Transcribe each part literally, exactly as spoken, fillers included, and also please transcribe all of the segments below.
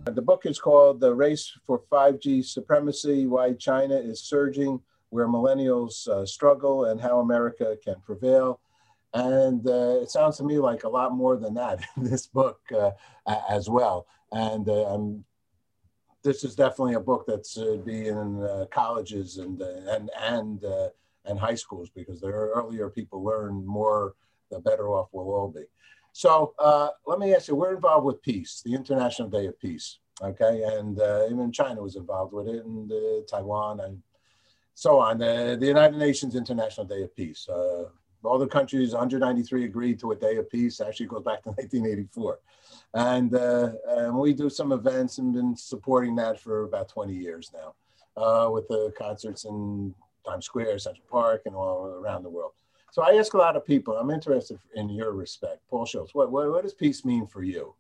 The book is called The Race for five G Supremacy, Why China is Surging, Where Millennials uh, Struggle, and How America Can Prevail. And uh, it sounds to me like a lot more than that in this book uh, as well. And uh, I'm, this is definitely a book that's uh, be in uh, colleges and, uh, and, and, uh, and high schools, because the earlier people learn more, the better off we'll all be. So uh, let me ask you, we're involved with peace, the International Day of Peace, okay? And uh, even China was involved with it, and uh, Taiwan and so on. Uh, the United Nations International Day of Peace. Uh, all the countries, one hundred ninety-three, agreed to a day of peace. Actually, it goes back to nineteen eighty-four. And, uh, and we do some events and been supporting that for about twenty years now uh, with the concerts in Times Square, Central Park, and all around the world. So I ask a lot of people, I'm interested in your respect. Paul Schultz, what, what, what does peace mean for you?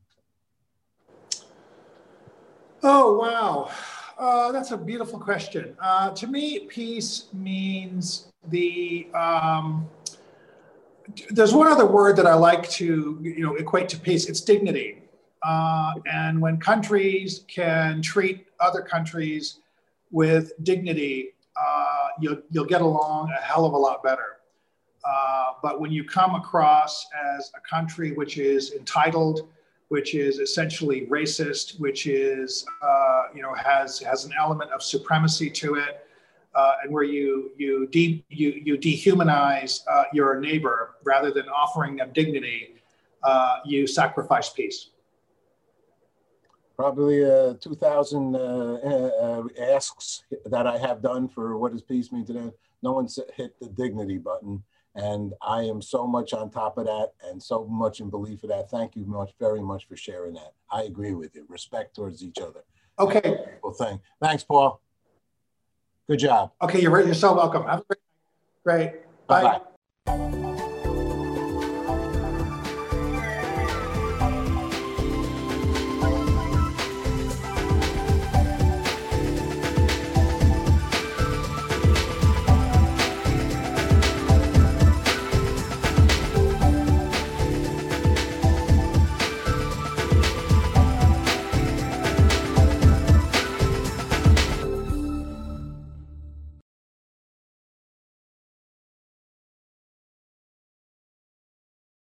Oh, wow. Uh, that's a beautiful question. Uh, to me, peace means the, um, there's one other word that I like to, you know, equate to peace. It's dignity. Uh, and when countries can treat other countries with dignity, uh, you'll, you'll get along a hell of a lot better. Uh, but when you come across as a country which is entitled, which is essentially racist, which is, uh, you know, has has an element of supremacy to it, uh, and where you you de you you dehumanize uh, your neighbor rather than offering them dignity, uh, you sacrifice peace. Probably uh, two thousand uh, uh, asks that I have done for what does peace mean to them. No one's hit the dignity button. And I am so much on top of that and so much in belief of that. Thank you much, very much for sharing that. I agree with you. Respect towards each other. Okay. Well, thing. Thanks, Paul. Good job. Okay, you're, you're so welcome. Have a great, great. Bye. Bye-bye.